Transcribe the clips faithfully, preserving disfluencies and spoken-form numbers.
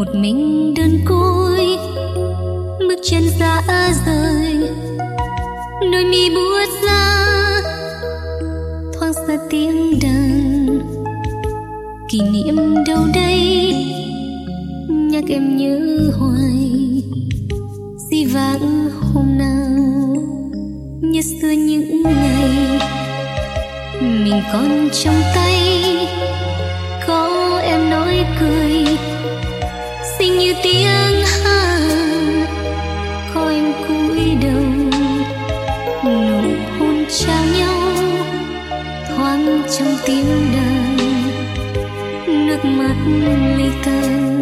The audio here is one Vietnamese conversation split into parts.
một mình đơn côi, bước chân xa rời, đôi mi buốt ra thoáng xa tiếng đàn. Kỷ niệm đâu đây nhắc em nhớ hoài, di vãng hôm nào như xưa những ngày mình còn trong tay. Có em nói cười xinh như tiếng hát, có em cúi đầu nụ hôn trao nhau thoáng trong tiếng đàn, nước mắt ly tan.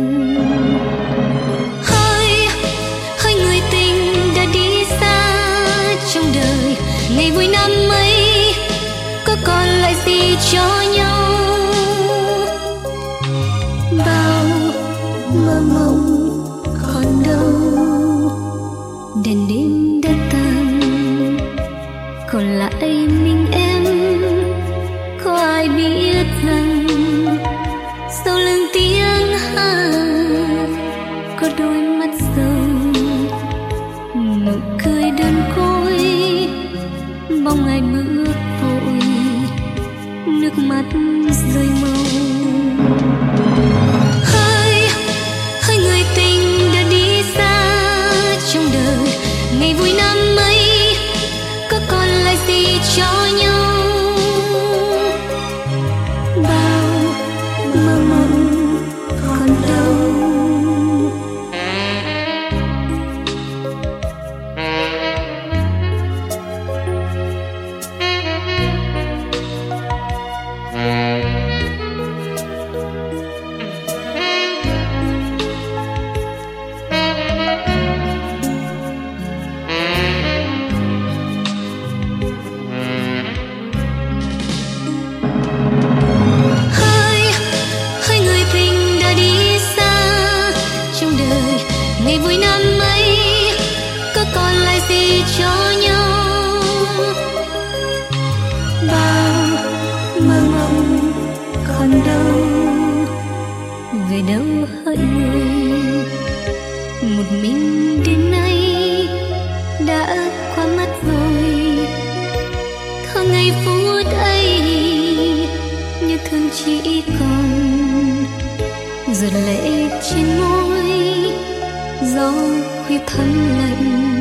Hơi hơi người tình đã đi xa trong đời, ngày vui năm ấy có còn lại gì cho nhau. Bao mơ mộng còn đâu, đèn đêm đã tan, còn lại mình em. Có ai biết rằng sau lưng tiếng hát có đôi mắt sâu, nụ cười đơn côi, mong ai bước vội, nước mắt rơi mau. Hơi hơi người tình đã đi xa trong đời, ngày vui năm ấy có còn lại gì cho nhau. Bao mơ mộng còn đâu. Ngày vui năm ấy có còn lại gì cho nhau. Bao mơ mộng còn đâu, về đâu hỡi người, một mình đến nay đã qua mất rồi. Thơ ngày phút ấy như thương chỉ còn giọt lệ trên môi, gió khuya thấm lạnh